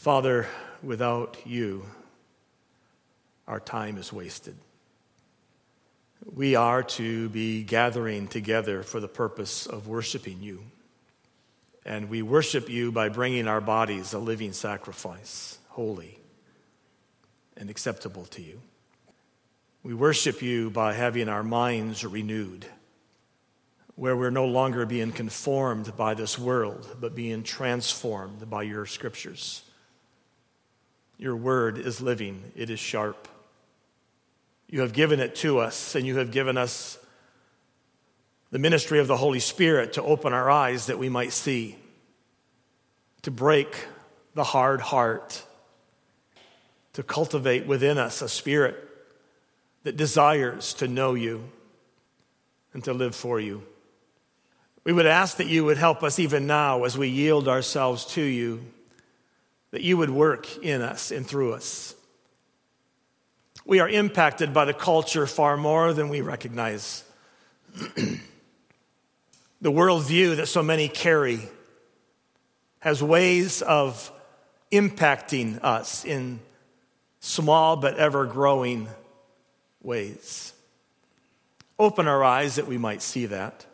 Father, without you, our time is wasted. We are to be gathering together for the purpose of worshiping you. And we worship you by bringing our bodies a living sacrifice, holy and acceptable to you. We worship you by having our minds renewed, where we're no longer being conformed by this world, but being transformed by your scriptures. Your word is living, it is sharp. You have given it to us, and you have given us the ministry of the Holy Spirit to open our eyes that we might see, to break the hard heart, to cultivate within us a spirit that desires to know you and to live for you. We would ask that you would help us even now as we yield ourselves to you, that you would work in us and through us. We are impacted by the culture far more than we recognize. The worldview that so many carry has ways of impacting us in small but ever-growing ways. Open our eyes that we might see that,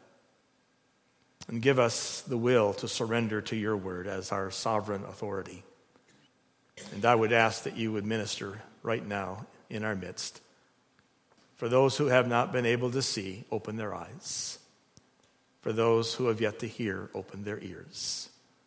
and give us the will to surrender to your word as our sovereign authority. And I would ask that you would minister right now in our midst. For those who have not been able to see, open their eyes. For those who have yet to hear, open their ears.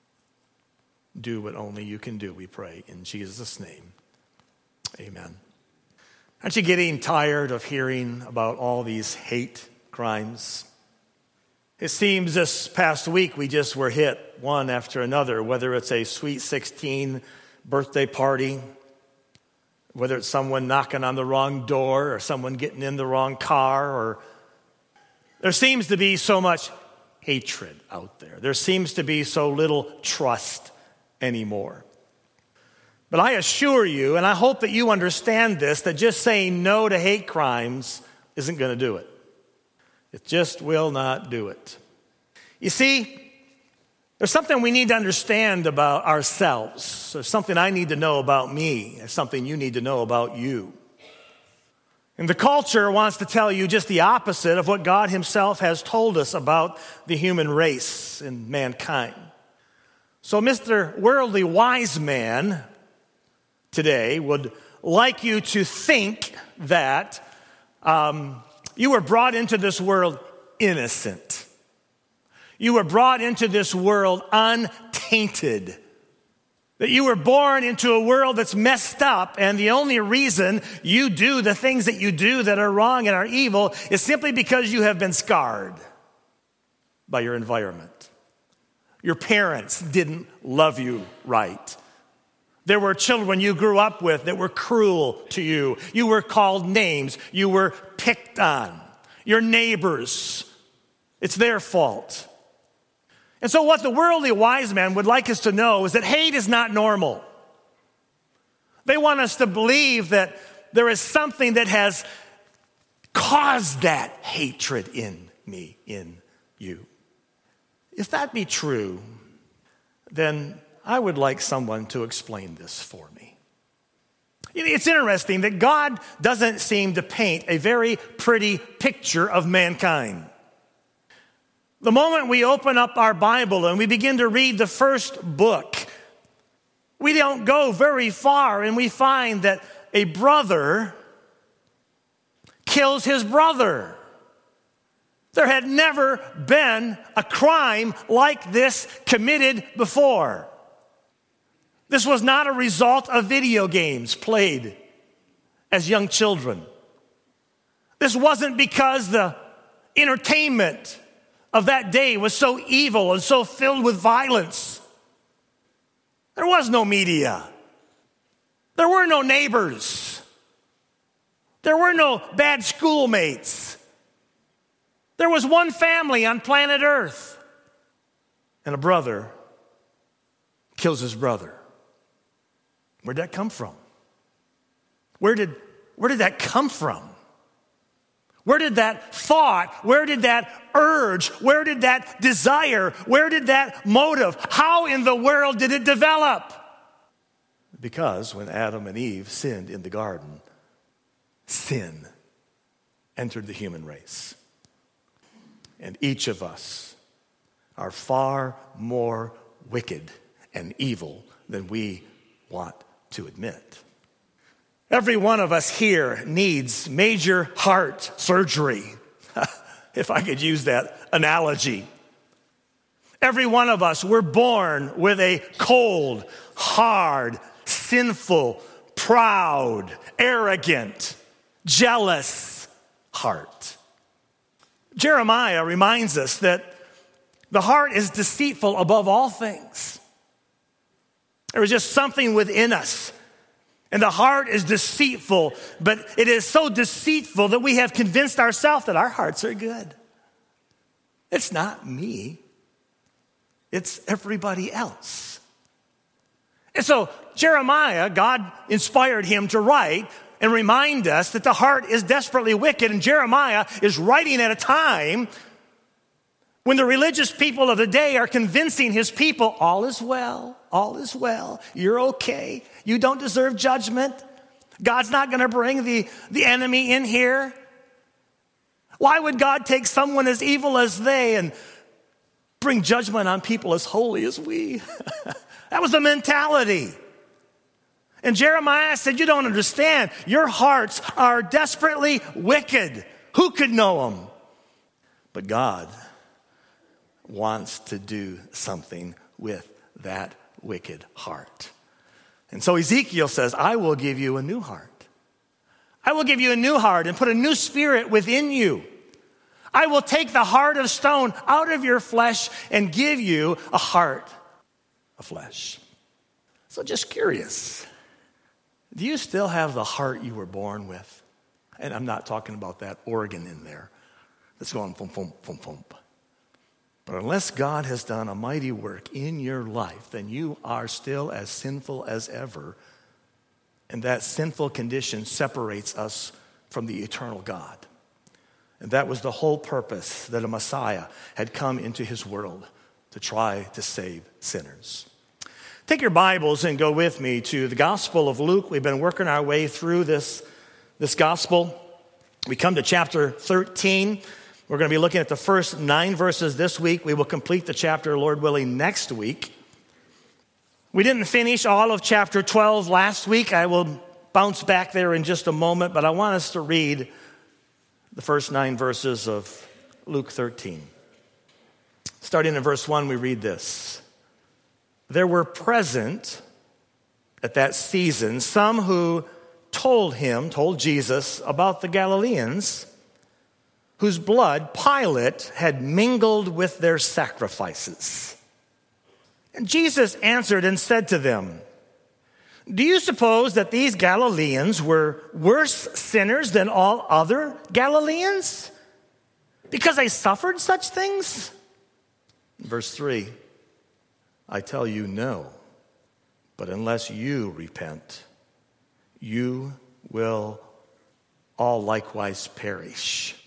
Do what only you can do, we pray, in Jesus' name. Amen. Aren't you getting tired of hearing about all these hate crimes? It seems this past week we just were hit one after another, whether it's a Sweet 16 birthday party, whether it's someone knocking on the wrong door or someone getting in the wrong car, or there seems to be so much hatred out there. There seems to be so little trust anymore. But I assure you, and I hope that you understand this, that just saying no to hate crimes isn't going to do it. It just will not do it. You see, there's something we need to understand about ourselves. There's something I need to know about me. There's something you need to know about you. And the culture wants to tell you just the opposite of what God himself has told us about the human race and mankind. So Mr. Worldly Wise Man today would like you to think that you were brought into this world innocent. You were brought into this world untainted. That you were born into a world that's messed up, and the only reason you do the things that you do that are wrong and are evil is simply because you have been scarred by your environment. Your parents didn't love you right. There were children you grew up with that were cruel to you. You were called names. You were picked on. Your neighbors, it's their fault. And so what the worldly wise man would like us to know is that hate is not normal. They want us to believe that there is something that has caused that hatred in me, in you. If that be true, then I would like someone to explain this for me. It's interesting that God doesn't seem to paint a very pretty picture of mankind. The moment we open up our Bible and we begin to read the first book, we don't go very far and we find that a brother kills his brother. There had never been a crime like this committed before. This was not a result of video games played as young children. This wasn't because the entertainment of that day was so evil and so filled with violence. There was no media. There were no neighbors. There were no bad schoolmates. There was one family on planet Earth, and a brother kills his brother. Where'd that come from? Where did that come from? Where did that thought, where did that urge, where did that desire, where did that motive, how in the world did it develop? Because when Adam and Eve sinned in the garden, sin entered the human race. And each of us are far more wicked and evil than we want to admit. Every one of us here needs major heart surgery, if I could use that analogy. Every one of us, we're born with a cold, hard, sinful, proud, arrogant, jealous heart. Jeremiah reminds us that the heart is deceitful above all things. There is just something within us. And the heart is deceitful, but it is so deceitful that we have convinced ourselves that our hearts are good. It's not me. It's everybody else. And so Jeremiah, God inspired him to write and remind us that the heart is desperately wicked. And Jeremiah is writing at a time when the religious people of the day are convincing his people, all is well, you're okay, you don't deserve judgment, God's not going to bring the enemy in here. Why would God take someone as evil as they and bring judgment on people as holy as we? That was the mentality. And Jeremiah said, you don't understand, your hearts are desperately wicked. Who could know them? But God wants to do something with that wicked heart. And so Ezekiel says, I will give you a new heart. I will give you a new heart and put a new spirit within you. I will take the heart of stone out of your flesh and give you a heart of flesh. So just curious, do you still have the heart you were born with? And I'm not talking about that organ in there that's going thump, thump, thump, thump. But unless God has done a mighty work in your life, then you are still as sinful as ever. And that sinful condition separates us from the eternal God. And that was the whole purpose that a Messiah had come into his world to try to save sinners. Take your Bibles and go with me to the Gospel of Luke. We've been working our way through this gospel. We come to chapter 13. We're going to be looking at the first 9 verses this week. We will complete the chapter, Lord willing, next week. We didn't finish all of chapter 12 last week. I will bounce back there in just a moment, but I want us to read the first 9 verses of Luke 13. Starting in verse 1, we read this. There were present at that season some who told Jesus about the Galileans, whose blood Pilate had mingled with their sacrifices. And Jesus answered and said to them, do you suppose that these Galileans were worse sinners than all other Galileans because they suffered such things? Verse 3, I tell you no, but unless you repent, you will all likewise perish.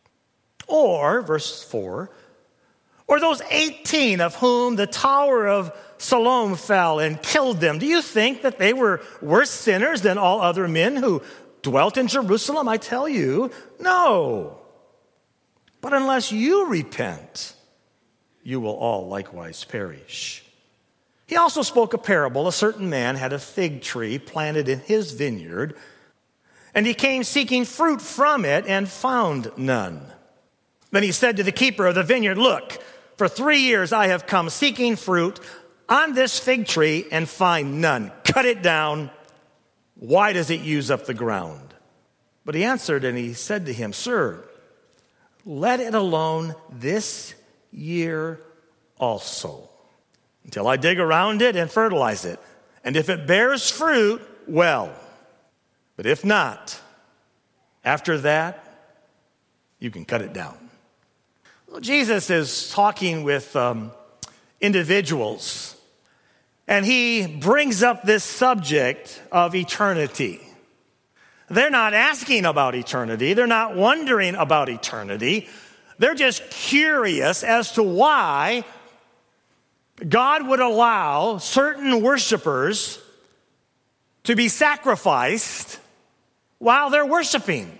Or, verse 4, or those 18 of whom the tower of Siloam fell and killed them. Do you think that they were worse sinners than all other men who dwelt in Jerusalem? I tell you, no. But unless you repent, you will all likewise perish. He also spoke a parable. A certain man had a fig tree planted in his vineyard, and he came seeking fruit from it and found none. Then he said to the keeper of the vineyard, look, for 3 years I have come seeking fruit on this fig tree and find none. Cut it down. Why does it use up the ground? But he answered and he said to him, sir, let it alone this year also, until I dig around it and fertilize it. And if it bears fruit, well. But if not, after that, you can cut it down. Well, Jesus is talking with individuals, and he brings up this subject of eternity. They're not asking about eternity. They're not wondering about eternity. They're just curious as to why God would allow certain worshipers to be sacrificed while they're worshiping?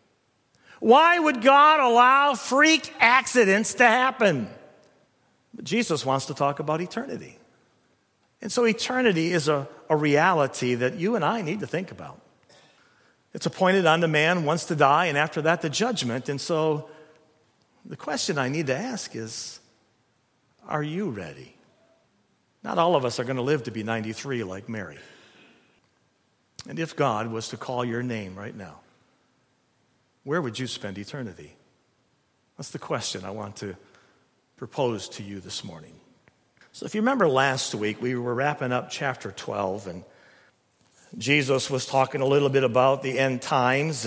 Why would God allow freak accidents to happen? But Jesus wants to talk about eternity. And so eternity is a reality that you and I need to think about. It's appointed unto man once to die, and after that, the judgment. And so the question I need to ask is, are you ready? Not all of us are going to live to be 93 like Mary. And if God was to call your name right now, where would you spend eternity? That's the question I want to propose to you this morning. So if you remember last week, we were wrapping up chapter 12, and Jesus was talking a little bit about the end times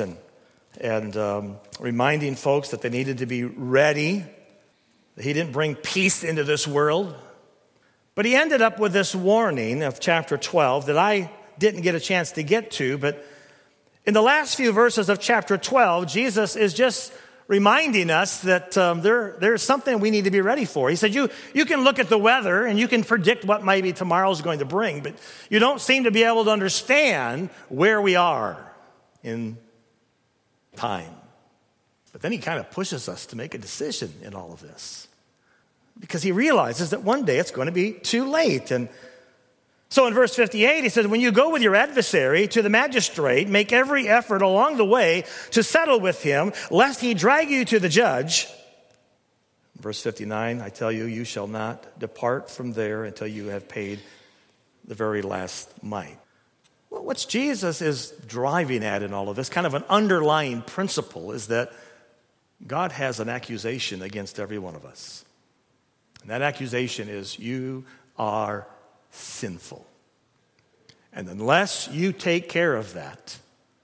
and reminding folks that they needed to be ready, that he didn't bring peace into this world. But he ended up with this warning of chapter 12 that I didn't get a chance to get to, but in the last few verses of chapter 12, Jesus is just reminding us that there's something we need to be ready for. He said, you can look at the weather and you can predict what maybe tomorrow is going to bring, but you don't seem to be able to understand where we are in time. But then he kind of pushes us to make a decision in all of this, because he realizes that one day it's going to be too late. And so in verse 58, he says, when you go with your adversary to the magistrate, make every effort along the way to settle with him, lest he drag you to the judge. Verse 59, I tell you, you shall not depart from there until you have paid the very last mite. Well, what Jesus is driving at in all of this, kind of an underlying principle, is that God has an accusation against every one of us. And that accusation is, you are sinful. And unless you take care of that,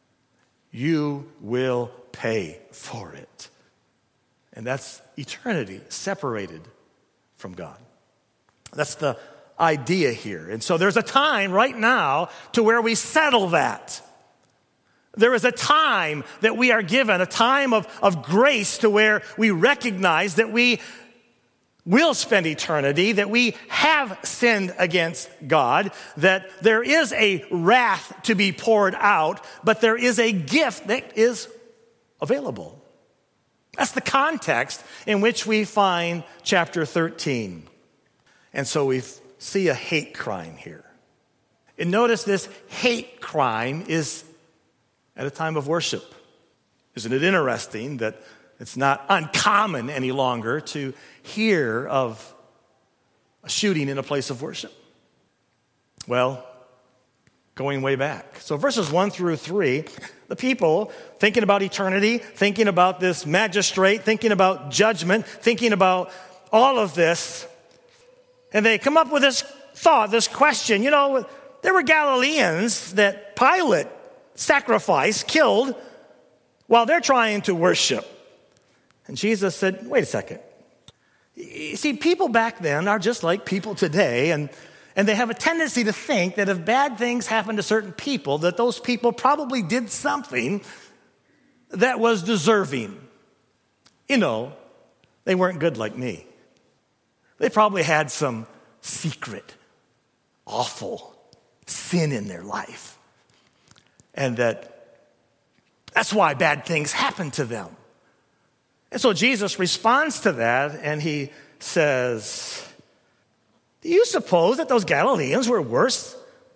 you will pay for it. And that's eternity separated from God. That's the idea here. And so there's a time right now to where we settle that. There is a time that we are given, a time of grace to where we recognize that we will spend eternity, that we have sinned against God, that there is a wrath to be poured out, but there is a gift that is available. That's the context in which we find chapter 13. And so we see a hate crime here. And notice this hate crime is at a time of worship. Isn't it interesting that it's not uncommon any longer to hear of a shooting in a place of worship? Well, going way back. So verses 1 through 3, the people thinking about eternity, thinking about this magistrate, thinking about judgment, thinking about all of this, and they come up with this thought, this question. You know, there were Galileans that Pilate sacrificed, killed, while they're trying to worship. And Jesus said, wait a second. You see, people back then are just like people today, and they have a tendency to think that if bad things happen to certain people, that those people probably did something that was deserving. You know, they weren't good like me. They probably had some secret, awful sin in their life. And that's why bad things happen to them. And so Jesus responds to that, and he says, do you suppose that those Galileans were worse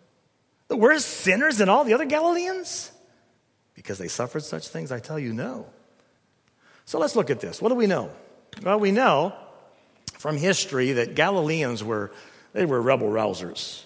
sinners than all the other Galileans? Because they suffered such things? I tell you, no. So let's look at this. What do we know? Well, we know from history that Galileans were rebel rousers.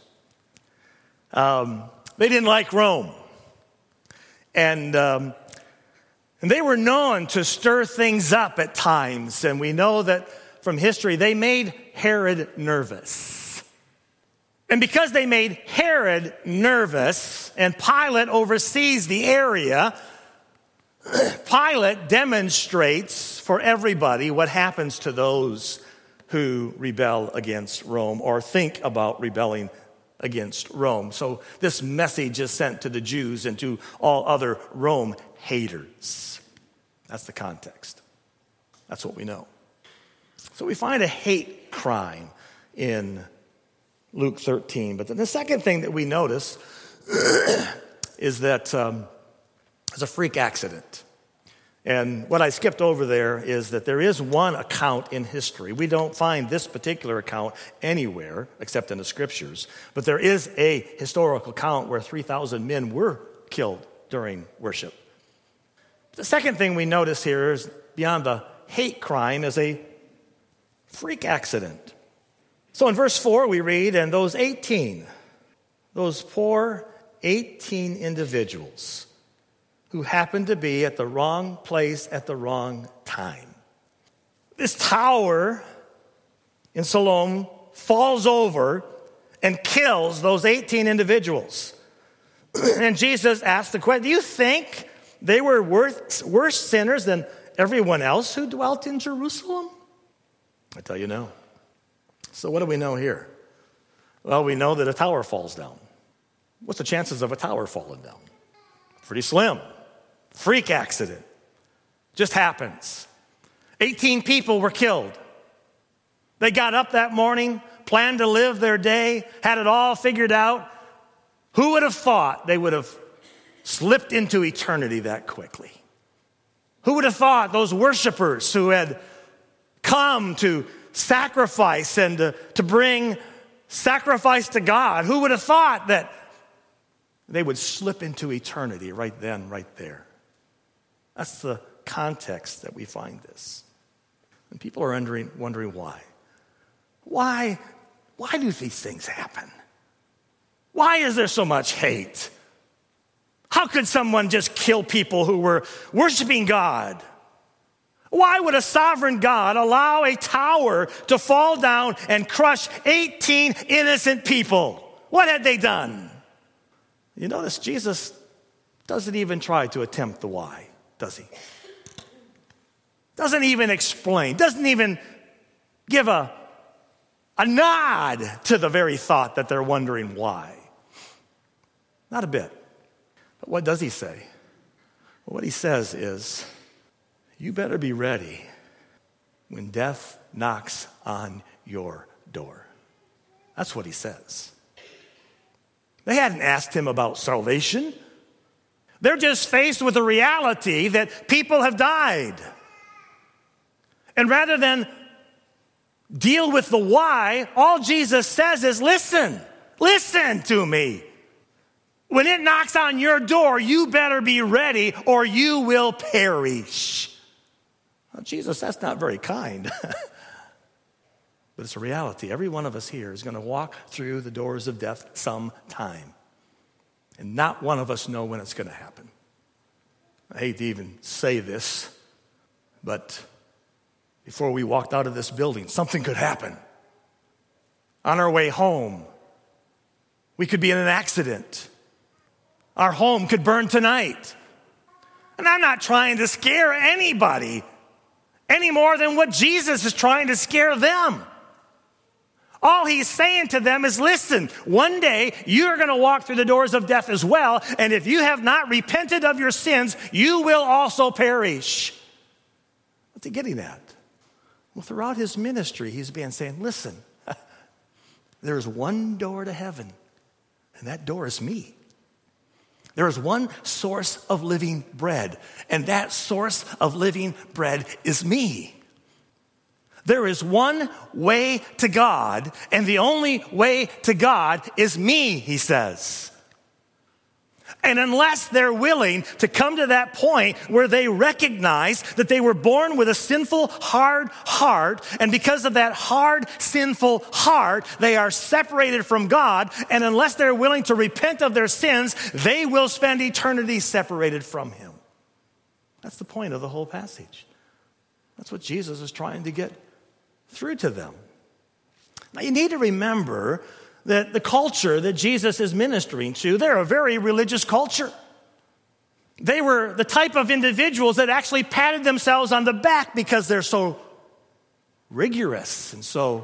They didn't like Rome. And they were known to stir things up at times. And we know that from history, they made Herod nervous. And because they made Herod nervous, and Pilate oversees the area, Pilate demonstrates for everybody what happens to those who rebel against Rome or think about rebelling against Rome. So this message is sent to the Jews and to all other Rome haters. That's the context. That's what we know. So we find a hate crime in Luke 13. But then the second thing that we notice is that it's a freak accident. And what I skipped over there is that there is one account in history. We don't find this particular account anywhere except in the scriptures, but there is a historical account where 3,000 men were killed during worship. The second thing we notice here is beyond the hate crime is a freak accident. So in verse 4 we read, and those poor 18 individuals who happened to be at the wrong place at the wrong time. This tower in Siloam falls over and kills those 18 individuals. And Jesus asked the question, do you think they were worse sinners than everyone else who dwelt in Jerusalem? I tell you no. So what do we know here? Well, we know that a tower falls down. What's the chances of a tower falling down? Pretty slim. Freak accident. Just happens. 18 people were killed. They got up that morning, planned to live their day, had it all figured out. Who would have thought they would have slipped into eternity that quickly? Who would have thought those worshipers who had come to sacrifice and to bring sacrifice to God, who would have thought that they would slip into eternity right then, right there? That's the context that we find this. And people are wondering why. Why do these things happen? Why is there so much hate? How could someone just kill people who were worshiping God? Why would a sovereign God allow a tower to fall down and crush 18 innocent people? What had they done? You notice Jesus doesn't even try to attempt the why, does he? Doesn't even explain, doesn't even give a nod to the very thought that they're wondering why. Not a bit. But what does he say? Well, what he says is, you better be ready when death knocks on your door. That's what he says. They hadn't asked him about salvation. They're just faced with the reality that people have died. And rather than deal with the why, all Jesus says is, listen to me. When it knocks on your door, you better be ready or you will perish. Well, Jesus, that's not very kind. But it's a reality. Every one of us here is going to walk through the doors of death sometime. And not one of us know when it's going to happen. I hate to even say this, but before we walked out of this building, something could happen. On our way home, we could be in an accident. Our home could burn tonight. And I'm not trying to scare anybody any more than what Jesus is trying to scare them. All he's saying to them is, listen, one day you're going to walk through the doors of death as well, and if you have not repented of your sins, you will also perish. What's he getting at? Well, throughout his ministry, he's been saying, listen, there's one door to heaven, and that door is me. There is one source of living bread, and that source of living bread is me. There is one way to God, and the only way to God is me, he says. And unless they're willing to come to that point where they recognize that they were born with a sinful, hard heart, and because of that hard, sinful heart, they are separated from God, and unless they're willing to repent of their sins, they will spend eternity separated from him. That's the point of the whole passage. That's what Jesus is trying to get through to them. Now you need to remember that the culture that Jesus is ministering to, they're a very religious culture. They were the type of individuals that actually patted themselves on the back because they're so rigorous and so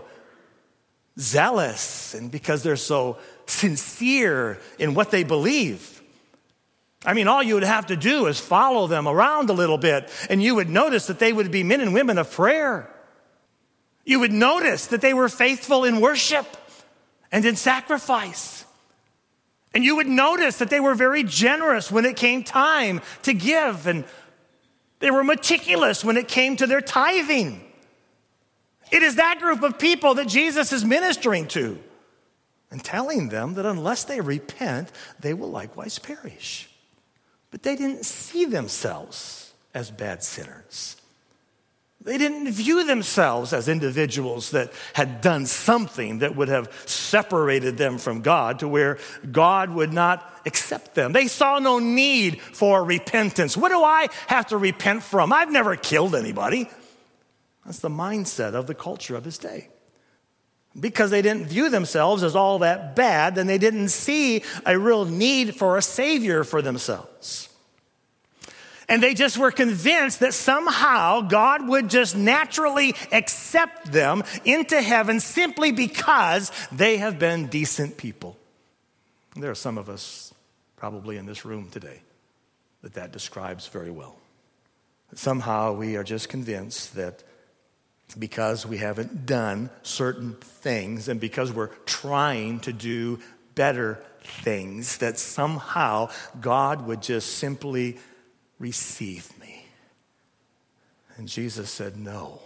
zealous and because they're so sincere in what they believe. I mean, all you would have to do is follow them around a little bit, and you would notice that they would be men and women of prayer. You would notice that they were faithful in worship and in sacrifice. And you would notice that they were very generous when it came time to give, and they were meticulous when it came to their tithing. It is that group of people that Jesus is ministering to and telling them that unless they repent, they will likewise perish. But they didn't see themselves as bad sinners. They didn't view themselves as individuals that had done something that would have separated them from God to where God would not accept them. They saw no need for repentance. What do I have to repent from? I've never killed anybody. That's the mindset of the culture of his day. Because they didn't view themselves as all that bad, then they didn't see a real need for a Savior for themselves. And they just were convinced that somehow God would just naturally accept them into heaven simply because they have been decent people. There are some of us probably in this room today that describes very well. Somehow we are just convinced that because we haven't done certain things and because we're trying to do better things, that somehow God would just simply receive me. And Jesus said, no.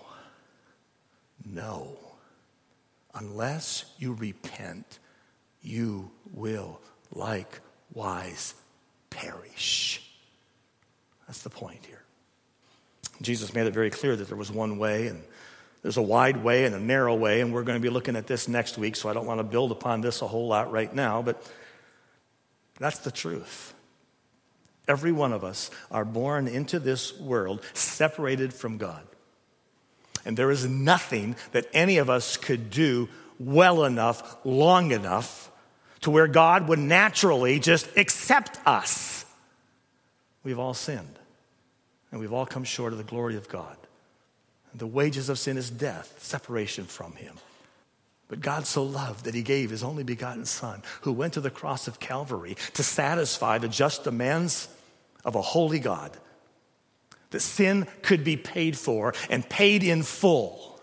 Unless you repent, you will likewise perish. That's the point here. Jesus made it very clear that there was one way, and there's a wide way and a narrow way, and we're going to be looking at this next week, so I don't want to build upon this a whole lot right now, but that's the truth. Every one of us are born into this world separated from God. And there is nothing that any of us could do well enough, long enough, to where God would naturally just accept us. We've all sinned, and we've all come short of the glory of God. And the wages of sin is death, separation from him. But God so loved that he gave his only begotten Son, who went to the cross of Calvary to satisfy the just demands of a holy God, that sin could be paid for and paid in full,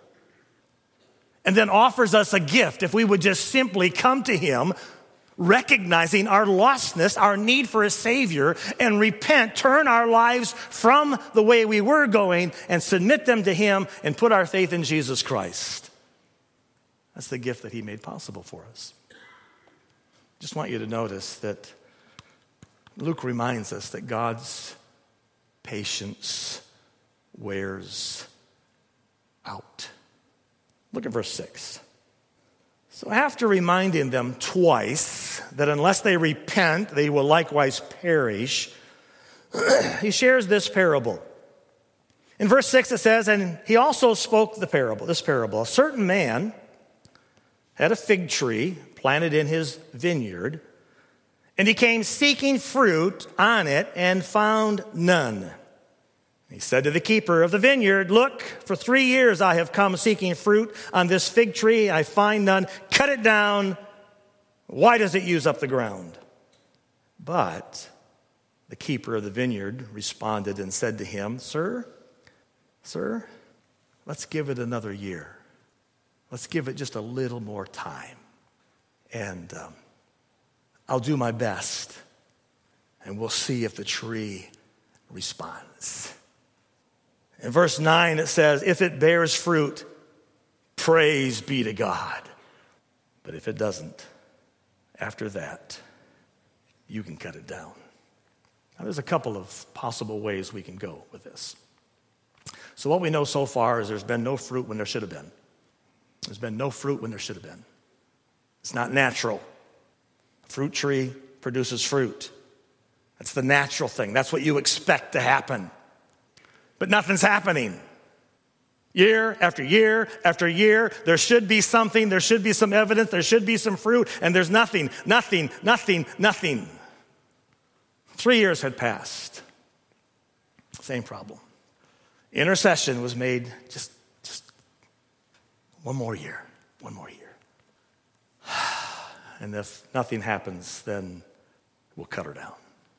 and then offers us a gift if we would just simply come to him, recognizing our lostness, our need for a Savior, and repent, turn our lives from the way we were going and submit them to him and put our faith in Jesus Christ. That's the gift that he made possible for us. Just want you to notice that Luke reminds us that God's patience wears out. Look at verse 6. So after reminding them twice that unless they repent, they will likewise perish, he shares this parable. In verse 6 it says, and he also spoke this parable. A certain man had a fig tree planted in his vineyard, and he came seeking fruit on it and found none. He said to the keeper of the vineyard, look, for 3 years I have come seeking fruit on this fig tree. I find none. Cut it down. Why does it use up the ground? But the keeper of the vineyard responded and said to him, Sir, let's give it another year. Let's give it just a little more time. And I'll do my best, and we'll see if the tree responds. In verse 9 it says, if it bears fruit, praise be to God. But if it doesn't, after that, you can cut it down. Now there's a couple of possible ways we can go with this. So what we know so far is there's been no fruit when there should have been. There's been no fruit when there should have been. It's not natural. A fruit tree produces fruit. That's the natural thing. That's what you expect to happen. But nothing's happening. Year after year after year, there should be something, there should be some evidence, there should be some fruit, and there's nothing. 3 years had passed. Same problem. Intercession was made just one more year. And if nothing happens, then we'll cut her down.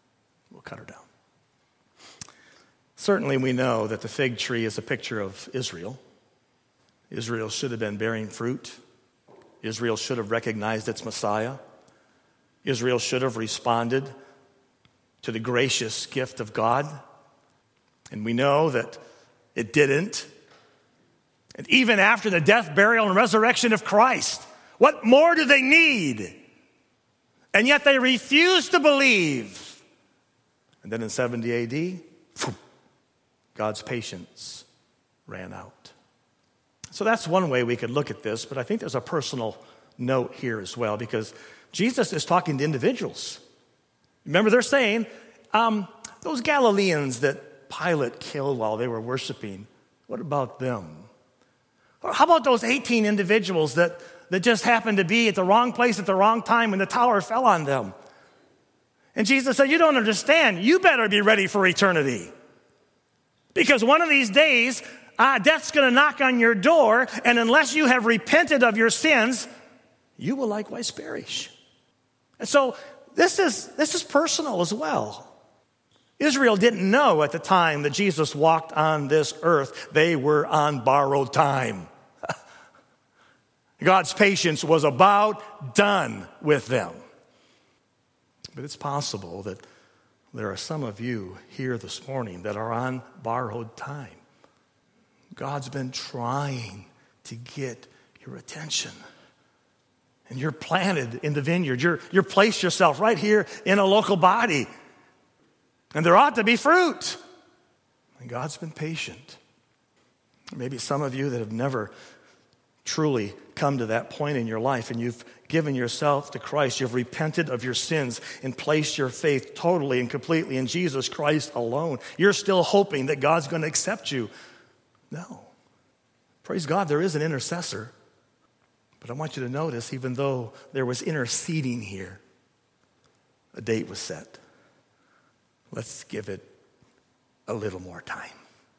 Certainly we know that the fig tree is a picture of Israel. Israel should have been bearing fruit. Israel should have recognized its Messiah. Israel should have responded to the gracious gift of God. And we know that it didn't. And even after the death, burial, and resurrection of Christ, what more do they need? And yet they refuse to believe. And then in 70 AD, God's patience ran out. So that's one way we could look at this, but I think there's a personal note here as well, because Jesus is talking to individuals. Remember, they're saying, those Galileans that Pilate killed while they were worshiping, what about them? Or how about those 18 individuals that just happened to be at the wrong place at the wrong time when the tower fell on them? And Jesus said, you don't understand. You better be ready for eternity. Because one of these days, death's going to knock on your door, and unless you have repented of your sins, you will likewise perish. And so this is personal as well. Israel didn't know at the time that Jesus walked on this earth. They were on borrowed time. God's patience was about done with them. But it's possible that there are some of you here this morning that are on borrowed time. God's been trying to get your attention. And you're planted in the vineyard. You're placed yourself right here in a local body. And there ought to be fruit. And God's been patient. Maybe some of you that have never truly come to that point in your life and you've given yourself to Christ. You've repented of your sins and placed your faith totally and completely in Jesus Christ alone. You're still hoping that God's going to accept you. No. Praise God, there is an intercessor. But I want you to notice, even though there was interceding here, a date was set. Let's give it a little more time.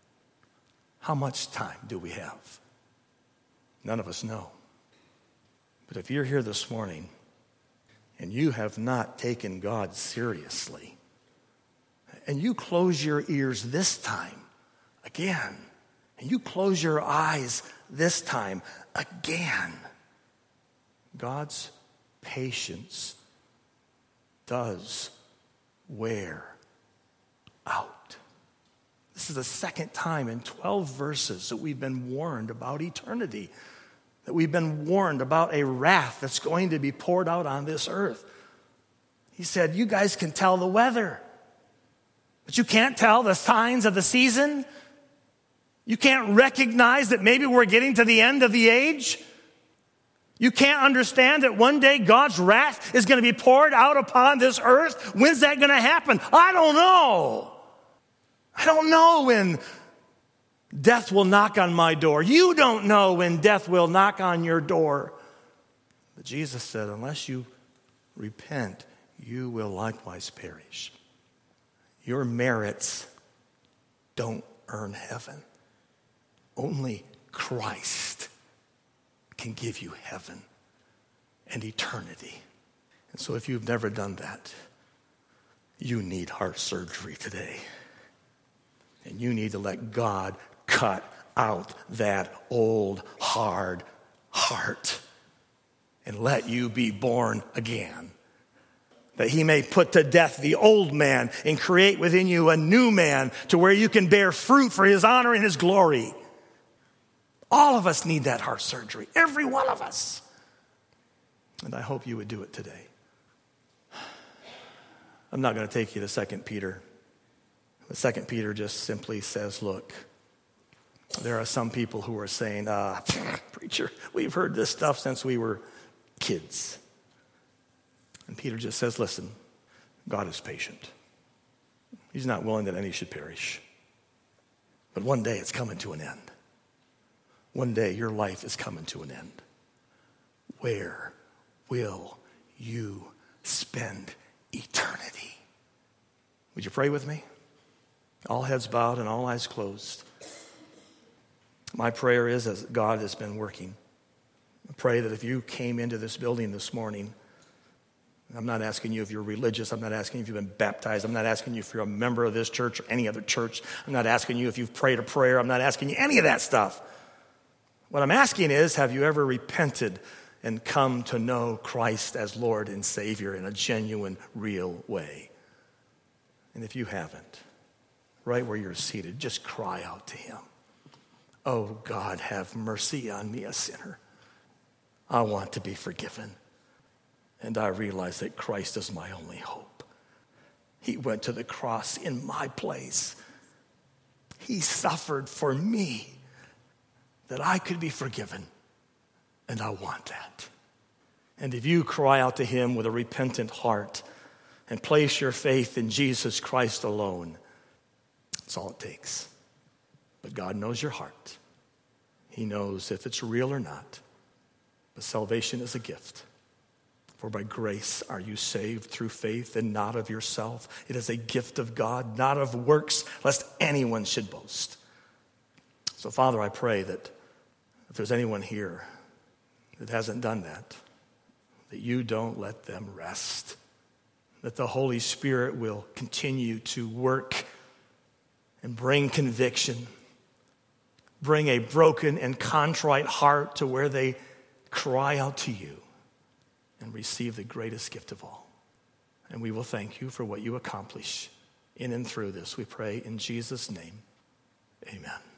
How much time do we have? None of us know. But if you're here this morning and you have not taken God seriously, and you close your ears this time again, and you close your eyes this time again, God's patience does wear out. This is the second time in 12 verses that we've been warned about eternity, that we've been warned about a wrath that's going to be poured out on this earth. He said, you guys can tell the weather, but you can't tell the signs of the season. You can't recognize that maybe we're getting to the end of the age. You can't understand that one day God's wrath is going to be poured out upon this earth. When's that going to happen? I don't know. I don't know when death will knock on my door. You don't know when death will knock on your door. But Jesus said, unless you repent, you will likewise perish. Your merits don't earn heaven. Only Christ can give you heaven and eternity. And so if you've never done that, you need heart surgery today. And you need to let God cut out that old, hard heart and let you be born again. That he may put to death the old man and create within you a new man to where you can bear fruit for his honor and his glory. All of us need that heart surgery. Every one of us. And I hope you would do it today. I'm not going to take you to 2 Peter. The 2 Peter just simply says, look, there are some people who are saying, preacher, we've heard this stuff since we were kids. And Peter just says, listen, God is patient. He's not willing that any should perish. But one day it's coming to an end. One day your life is coming to an end. Where will you spend eternity? Would you pray with me? All heads bowed and all eyes closed. My prayer is, as God has been working, I pray that if you came into this building this morning, I'm not asking you if you're religious. I'm not asking you if you've been baptized. I'm not asking you if you're a member of this church or any other church. I'm not asking you if you've prayed a prayer. I'm not asking you any of that stuff. What I'm asking is, have you ever repented and come to know Christ as Lord and Savior in a genuine, real way. And if you haven't, right where you're seated, just cry out to him. Oh, God, have mercy on me, a sinner. I want to be forgiven. And I realize that Christ is my only hope. He went to the cross in my place. He suffered for me that I could be forgiven. And I want that. And if you cry out to him with a repentant heart and place your faith in Jesus Christ alone, that's all it takes. But God knows your heart. He knows if it's real or not. But salvation is a gift. For by grace are you saved through faith and not of yourself. It is a gift of God, not of works, lest anyone should boast. So, Father, I pray that if there's anyone here that hasn't done that you don't let them rest. That the Holy Spirit will continue to work and bring conviction, bring a broken and contrite heart to where they cry out to you and receive the greatest gift of all. And we will thank you for what you accomplish in and through this. We pray in Jesus' name. Amen.